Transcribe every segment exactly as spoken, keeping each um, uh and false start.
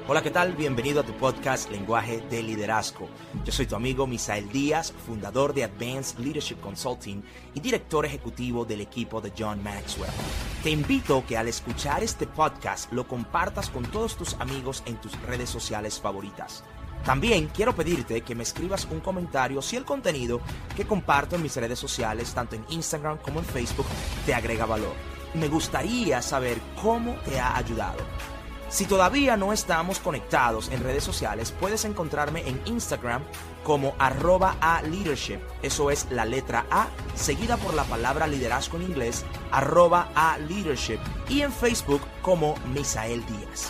Hola, ¿qué tal? Bienvenido a tu podcast Lenguaje de Liderazgo. Yo soy tu amigo Misael Díaz, fundador de Advanced Leadership Consulting y director ejecutivo del equipo de John Maxwell. Te invito a que al escuchar este podcast lo compartas con todos tus amigos en tus redes sociales favoritas. También quiero pedirte que me escribas un comentario si el contenido que comparto en mis redes sociales, tanto en Instagram como en Facebook, te agrega valor. Me gustaría saber cómo te ha ayudado. Si todavía no estamos conectados en redes sociales, puedes encontrarme en Instagram como arroba a leadership. Eso es la letra A, seguida por la palabra liderazgo en inglés, arroba a leadership. Y en Facebook como Misael Díaz.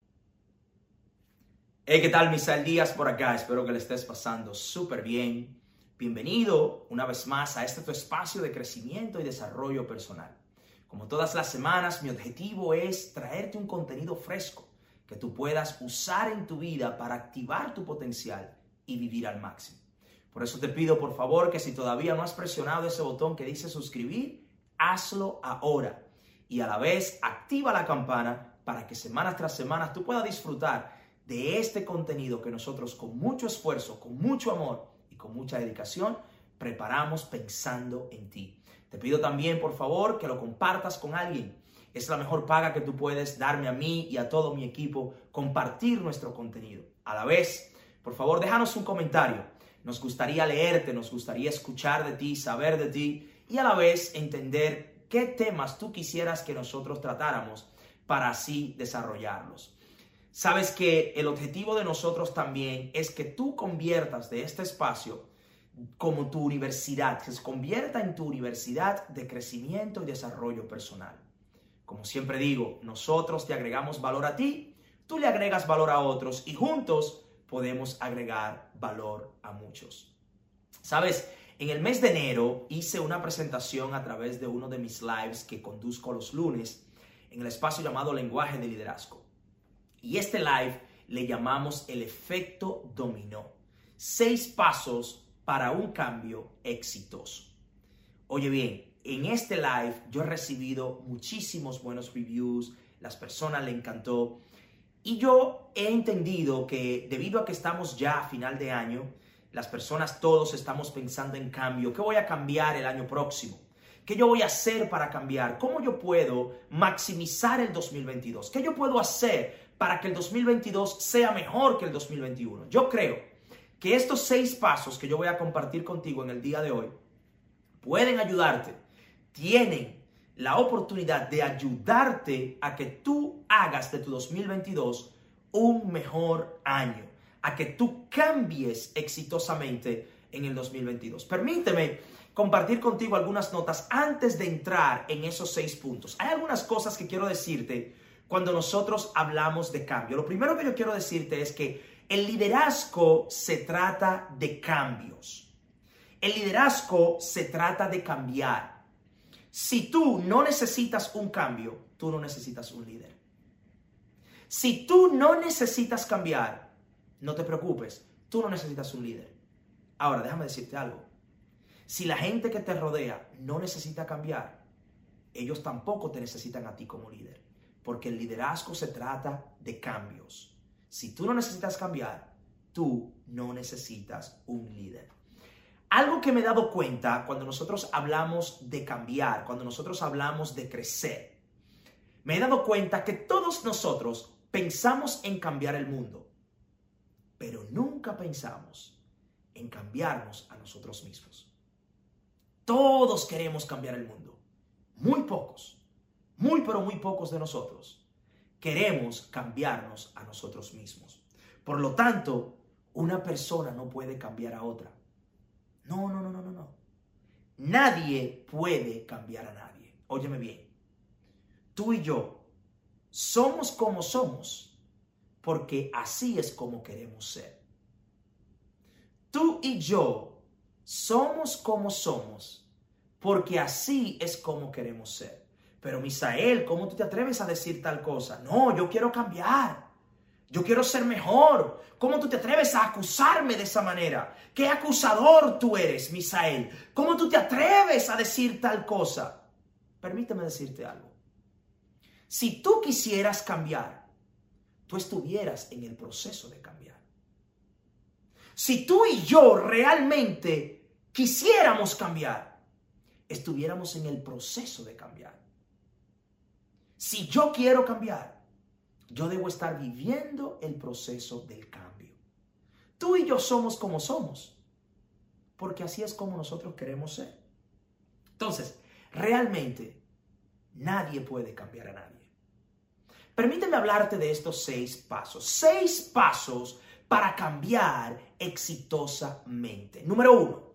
Hey, ¿qué tal? Misael Díaz por acá. Espero que le estés pasando súper bien. Bienvenido una vez más a este tu espacio de crecimiento y desarrollo personal. Como todas las semanas, mi objetivo es traerte un contenido fresco que tú puedas usar en tu vida para activar tu potencial y vivir al máximo. Por eso te pido, por favor, que si todavía no has presionado ese botón que dice suscribir, hazlo ahora. Y a la vez, activa la campana para que semana tras semana tú puedas disfrutar de este contenido que nosotros con mucho esfuerzo, con mucho amor y con mucha dedicación preparamos pensando en ti. Te pido también, por favor, que lo compartas con alguien. Es la mejor paga que tú puedes darme a mí y a todo mi equipo, compartir nuestro contenido. A la vez, por favor, déjanos un comentario. Nos gustaría leerte, nos gustaría escuchar de ti, saber de ti y a la vez entender qué temas tú quisieras que nosotros tratáramos para así desarrollarlos. Sabes que el objetivo de nosotros también es que tú conviertas de este espacio como tu universidad, que se convierta en tu universidad de crecimiento y desarrollo personal. Como siempre digo, nosotros te agregamos valor a ti, tú le agregas valor a otros y juntos podemos agregar valor a muchos. Sabes, en el mes de enero hice una presentación a través de uno de mis lives que conduzco los lunes en el espacio llamado Lenguaje de Liderazgo. Y este live le llamamos el efecto dominó. Seis pasos para un cambio exitoso. Oye bien, en este live yo he recibido muchísimos buenos reviews, las personas le encantó y yo he entendido que debido a que estamos ya a final de año, las personas todos estamos pensando en cambio. ¿Qué voy a cambiar el año próximo? ¿Qué yo voy a hacer para cambiar? ¿Cómo yo puedo maximizar el dos mil veintidós? ¿Qué yo puedo hacer para que el dos mil veintidós sea mejor que el dos mil veintiuno? Yo creo que estos seis pasos que yo voy a compartir contigo en el día de hoy pueden ayudarte, tienen la oportunidad de ayudarte a que tú hagas de tu dos mil veintidós un mejor año, a que tú cambies exitosamente en el dos mil veintidós. Permíteme compartir contigo algunas notas antes de entrar en esos seis puntos. Hay algunas cosas que quiero decirte cuando nosotros hablamos de cambio. Lo primero que yo quiero decirte es que el liderazgo se trata de cambios. El liderazgo se trata de cambiar. Si tú no necesitas un cambio, tú no necesitas un líder. Si tú no necesitas cambiar, no te preocupes, tú no necesitas un líder. Ahora, déjame decirte algo. Si la gente que te rodea no necesita cambiar, ellos tampoco te necesitan a ti como líder. Porque el liderazgo se trata de cambios. Si tú no necesitas cambiar, tú no necesitas un líder. Algo que me he dado cuenta cuando nosotros hablamos de cambiar, cuando nosotros hablamos de crecer, me he dado cuenta que todos nosotros pensamos en cambiar el mundo, pero nunca pensamos en cambiarnos a nosotros mismos. Todos queremos cambiar el mundo. Muy pocos, muy pero muy pocos de nosotros queremos cambiarnos a nosotros mismos. Por lo tanto, una persona no puede cambiar a otra. No, no, no, no, no, no. Nadie puede cambiar a nadie. Óyeme bien. Tú y yo somos como somos porque así es como queremos ser. Tú y yo somos como somos porque así es como queremos ser. Pero Misael, ¿cómo tú te atreves a decir tal cosa? No, yo quiero cambiar. Yo quiero ser mejor. ¿Cómo tú te atreves a acusarme de esa manera? ¿Qué acusador tú eres, Misael? ¿Cómo tú te atreves a decir tal cosa? Permíteme decirte algo. Si tú quisieras cambiar, tú estuvieras en el proceso de cambiar. Si tú y yo realmente quisiéramos cambiar, estuviéramos en el proceso de cambiar. Si yo quiero cambiar, yo debo estar viviendo el proceso del cambio. Tú y yo somos como somos, porque así es como nosotros queremos ser. Entonces, realmente, nadie puede cambiar a nadie. Permíteme hablarte de estos seis pasos. Seis pasos para cambiar exitosamente. Número uno,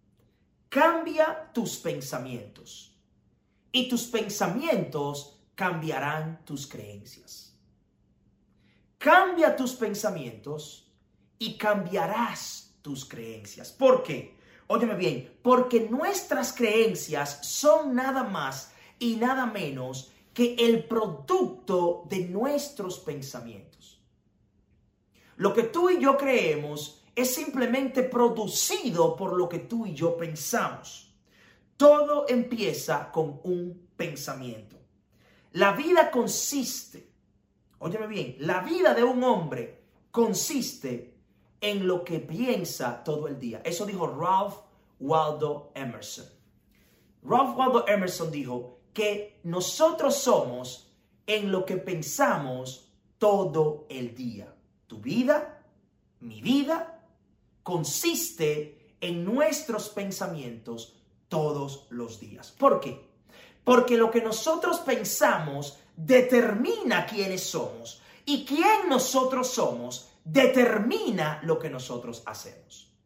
cambia tus pensamientos. Y tus pensamientos cambiarán tus creencias. Cambia tus pensamientos y cambiarás tus creencias. ¿Por qué? Óyeme bien, porque nuestras creencias son nada más y nada menos que el producto de nuestros pensamientos. Lo que tú y yo creemos es simplemente producido por lo que tú y yo pensamos. Todo empieza con un pensamiento. La vida consiste, óyeme bien, la vida de un hombre consiste en lo que piensa todo el día. Eso dijo Ralph Waldo Emerson. Ralph Waldo Emerson dijo que nosotros somos en lo que pensamos todo el día. Tu vida, mi vida, consiste en nuestros pensamientos todos los días. ¿Por qué? Porque lo que nosotros pensamos determina quiénes somos y quién nosotros somos determina lo que nosotros hacemos.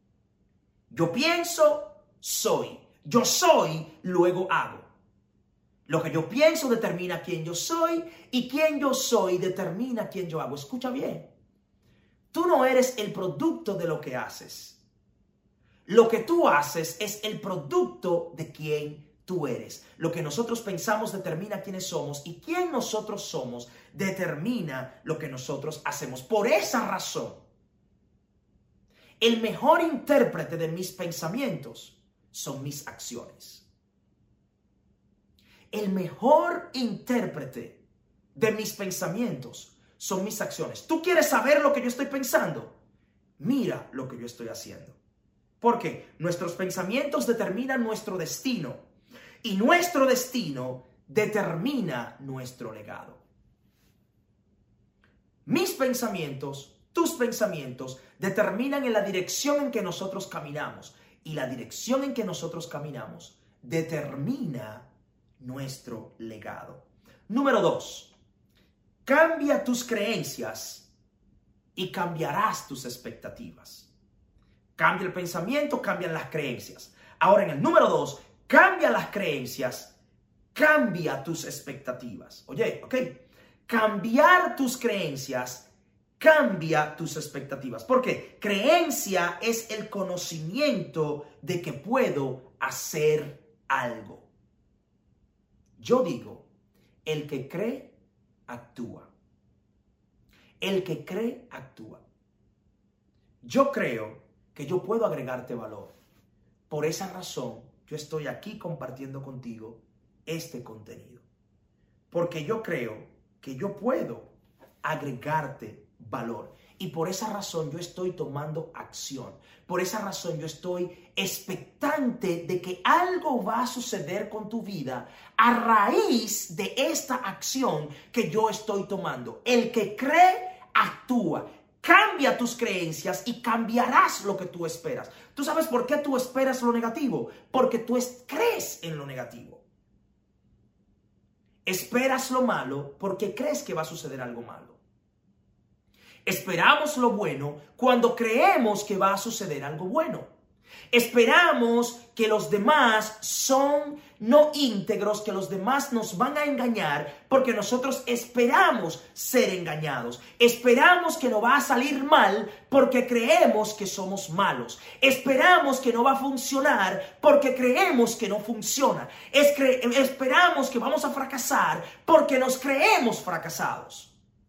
Yo pienso, soy. Yo soy, luego hago. Lo que yo pienso determina quién yo soy y quién yo soy determina quién yo hago. Escucha bien. Tú no eres el producto de lo que haces. Lo que tú haces es el producto de quién tú eres. Lo que nosotros pensamos determina quiénes somos y quién nosotros somos determina lo que nosotros hacemos. Por esa razón, el mejor intérprete de mis pensamientos son mis acciones. El mejor intérprete de mis pensamientos son mis acciones. ¿Tú quieres saber lo que yo estoy pensando? Mira lo que yo estoy haciendo. Porque nuestros pensamientos determinan nuestro destino y nuestro destino determina nuestro legado. Mis pensamientos, tus pensamientos determinan en la dirección en que nosotros caminamos y la dirección en que nosotros caminamos determina nuestro legado. Número dos, cambia tus creencias y cambiarás tus expectativas. Cambia el pensamiento, cambian las creencias. Ahora en el número dos, cambia las creencias, cambia tus expectativas. Oye, ok, cambiar tus creencias, cambia tus expectativas. ¿Por qué? Creencia es el conocimiento de que puedo hacer algo. Yo digo, el que cree, actúa. El que cree, actúa. Yo creo que yo puedo agregarte valor. Por esa razón, yo estoy aquí compartiendo contigo este contenido. Porque yo creo que yo puedo agregarte valor. Y por esa razón yo estoy tomando acción. Por esa razón yo estoy expectante de que algo va a suceder con tu vida a raíz de esta acción que yo estoy tomando. El que cree, actúa. Cambia tus creencias y cambiarás lo que tú esperas. ¿Tú sabes por qué tú esperas lo negativo? Porque tú crees en lo negativo. Esperas lo malo porque crees que va a suceder algo malo. Esperamos lo bueno cuando creemos que va a suceder algo bueno. Esperamos que los demás son no íntegros, que los demás nos van a engañar porque nosotros esperamos ser engañados. Esperamos que no va a salir mal porque creemos que somos malos. Esperamos que no va a funcionar porque creemos que no funciona. Es cre- esperamos que vamos a fracasar porque nos creemos fracasados.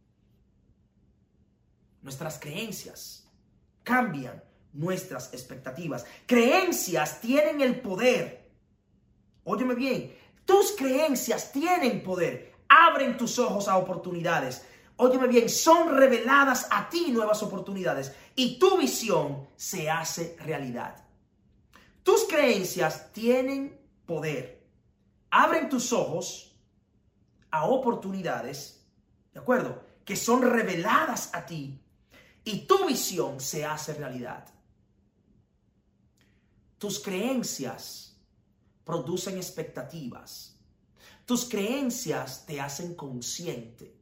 Nuestras creencias cambian nuestras expectativas. Creencias tienen el poder. Óyeme bien, tus creencias tienen poder. Abren tus ojos a oportunidades. Óyeme bien, son reveladas a ti nuevas oportunidades y tu visión se hace realidad. Tus creencias tienen poder. Abren tus ojos a oportunidades, ¿de acuerdo?, que son reveladas a ti y tu visión se hace realidad. Tus creencias producen expectativas. Tus creencias te hacen consciente.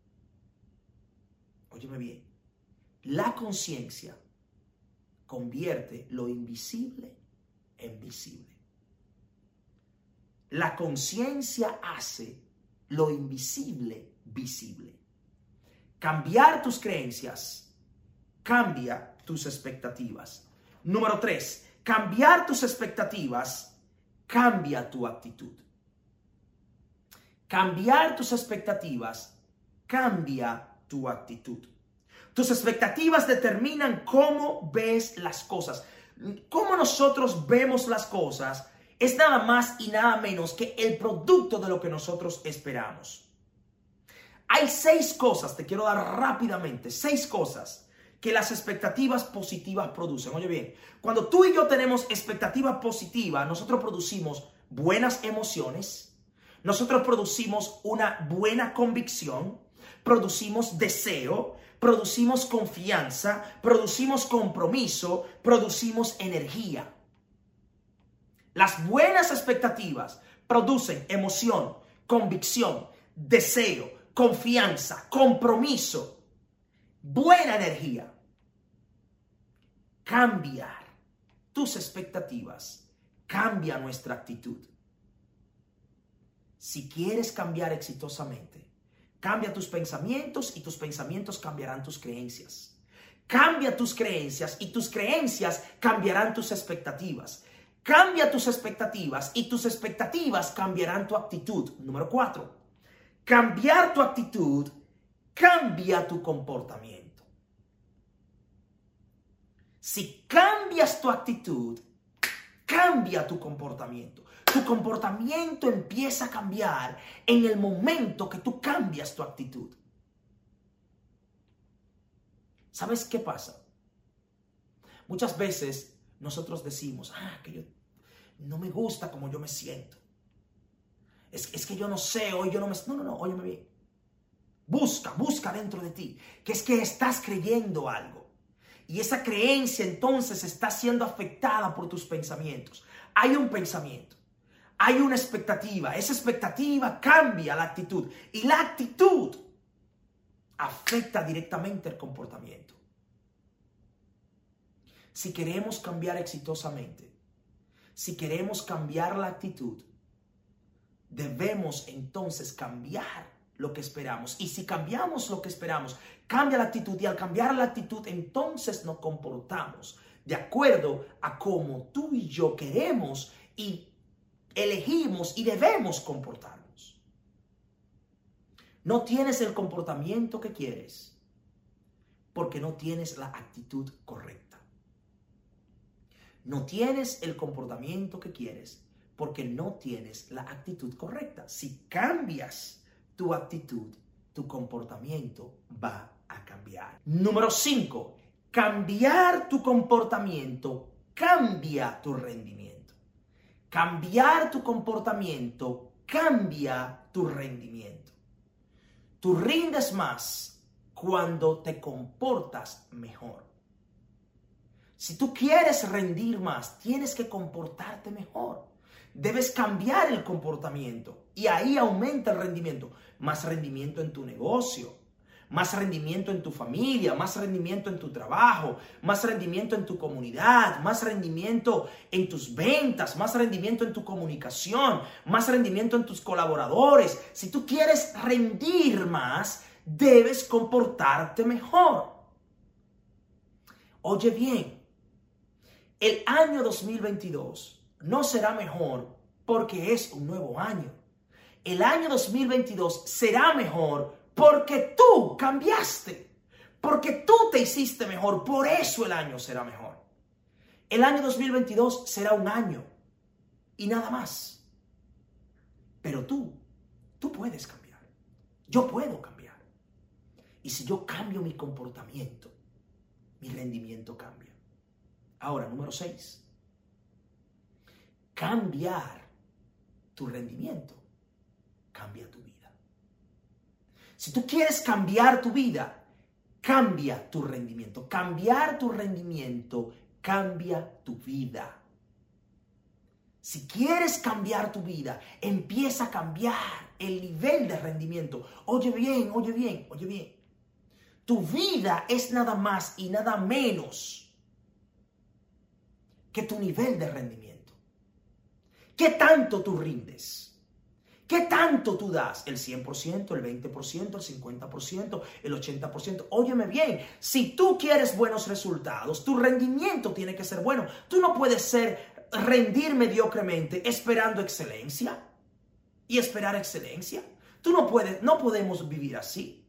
Óyeme bien, la conciencia convierte lo invisible en visible. La conciencia hace lo invisible visible. Cambiar tus creencias cambia tus expectativas. Número tres, cambiar tus expectativas cambia tu actitud. Cambiar tus expectativas cambia tu actitud. Tus expectativas determinan cómo ves las cosas. Cómo nosotros vemos las cosas es nada más y nada menos que el producto de lo que nosotros esperamos. Hay seis cosas, te quiero dar rápidamente, seis cosas que las expectativas positivas producen. Oye bien, cuando tú y yo tenemos expectativas positivas, nosotros producimos buenas emociones, nosotros producimos una buena convicción, producimos deseo, producimos confianza, producimos compromiso, producimos energía. Las buenas expectativas producen emoción, convicción, deseo, confianza, compromiso, buena energía. Cambiar tus expectativas cambia nuestra actitud. Si quieres cambiar exitosamente, cambia tus pensamientos y tus pensamientos cambiarán tus creencias. Cambia tus creencias y tus creencias cambiarán tus expectativas. Cambia tus expectativas y tus expectativas cambiarán tu actitud. Número cuatro. Cambiar tu actitud cambia tu comportamiento. Si cambias tu actitud, cambia tu comportamiento. Tu comportamiento empieza a cambiar en el momento que tú cambias tu actitud. ¿Sabes qué pasa? Muchas veces nosotros decimos, ah, que yo no me gusta como yo me siento. Es, es que yo no sé, hoy yo no me... No, no, no, óyeme bien. Busca, busca dentro de ti, que es que estás creyendo algo. Y esa creencia entonces está siendo afectada por tus pensamientos. Hay un pensamiento, hay una expectativa. Esa expectativa cambia la actitud. Y la actitud afecta directamente el comportamiento. Si queremos cambiar exitosamente, si queremos cambiar la actitud, debemos entonces cambiar lo que esperamos. Y si cambiamos lo que esperamos, cambia la actitud. Y al cambiar la actitud, entonces nos comportamos de acuerdo a cómo tú y yo queremos y elegimos y debemos comportarnos. No tienes el comportamiento que quieres porque no tienes la actitud correcta. No tienes el comportamiento que quieres porque no tienes la actitud correcta. Si cambias tu actitud, tu comportamiento va a cambiar. Número cinco. Cambiar tu comportamiento cambia tu rendimiento. Cambiar tu comportamiento cambia tu rendimiento. Tú rindes más cuando te comportas mejor. Si tú quieres rendir más, tienes que comportarte mejor. Debes cambiar el comportamiento y ahí aumenta el rendimiento. Más rendimiento en tu negocio, más rendimiento en tu familia, más rendimiento en tu trabajo, más rendimiento en tu comunidad, más rendimiento en tus ventas, más rendimiento en tu comunicación, más rendimiento en tus colaboradores. Si tú quieres rendir más, debes comportarte mejor. Oye bien, el año dos mil veintidós no será mejor porque es un nuevo año. El año dos mil veintidós será mejor porque tú cambiaste, porque tú te hiciste mejor, por eso el año será mejor. El año dos mil veintidós será un año y nada más. Pero tú, tú puedes cambiar. Yo puedo cambiar. Y si yo cambio mi comportamiento, mi rendimiento cambia. Ahora, número seis. Cambiar tu rendimiento cambia tu vida. Si tú quieres cambiar tu vida, cambia tu rendimiento. Cambiar tu rendimiento cambia tu vida. Si quieres cambiar tu vida, empieza a cambiar el nivel de rendimiento. Oye bien, oye bien, oye bien. Tu vida es nada más y nada menos que tu nivel de rendimiento. ¿Qué tanto tú rindes? ¿Qué tanto tú das? ¿El cien por ciento, el veinte por ciento, el cincuenta por ciento, el ochenta por ciento? Óyeme bien, si tú quieres buenos resultados, tu rendimiento tiene que ser bueno. Tú no puedes ser, rendir mediocremente esperando excelencia y esperar excelencia. Tú no puedes, no podemos vivir así.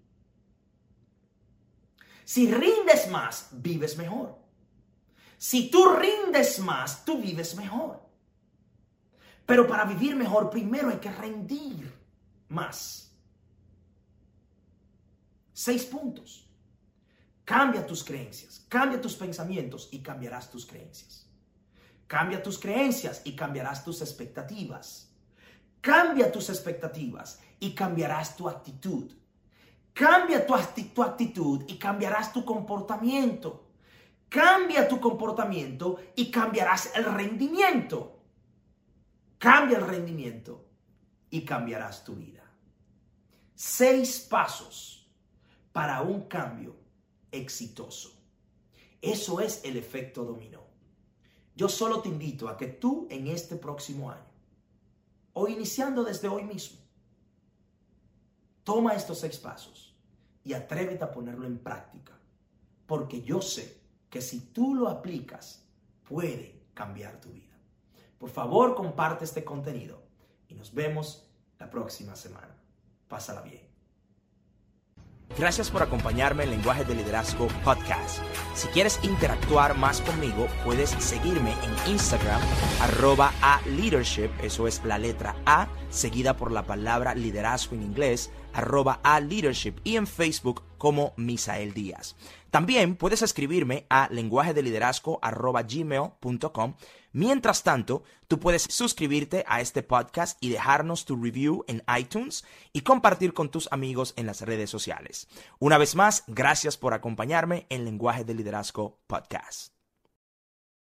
Si rindes más, vives mejor. Si tú rindes más, tú vives mejor. Pero para vivir mejor, primero hay que rendir más. Seis puntos. Cambia tus creencias, cambia tus pensamientos y cambiarás tus creencias. Cambia tus creencias y cambiarás tus expectativas. Cambia tus expectativas y cambiarás tu actitud. Cambia tu, acti- tu actitud y cambiarás tu comportamiento. Cambia tu comportamiento y cambiarás el rendimiento. Cambia el rendimiento y cambiarás tu vida. Seis pasos para un cambio exitoso. Eso es el efecto dominó. Yo solo te invito a que tú en este próximo año, o iniciando desde hoy mismo, toma estos seis pasos y atrévete a ponerlo en práctica. Porque yo sé que si tú lo aplicas, puede cambiar tu vida. Por favor, comparte este contenido y nos vemos la próxima semana. Pásala bien. Gracias por acompañarme en Lenguaje de Liderazgo Podcast. Si quieres interactuar más conmigo, puedes seguirme en Instagram, arroba a leadership, eso es la letra A, seguida por la palabra liderazgo en inglés, arroba a leadership, y en Facebook como Misael Díaz. También puedes escribirme a lenguajedeliderazgo arroba gmail punto com. Mientras tanto, tú puedes suscribirte a este podcast y dejarnos tu review en iTunes y compartir con tus amigos en las redes sociales. Una vez más, gracias por acompañarme en Lenguaje de Liderazgo Podcast.